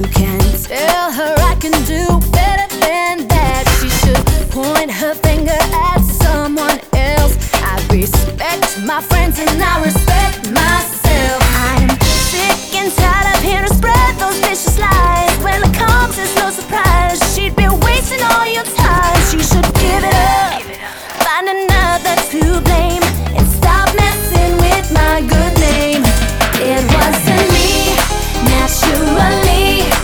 You can tell her I can do better than that. She should point her finger at someone else. I respect my friends and I respect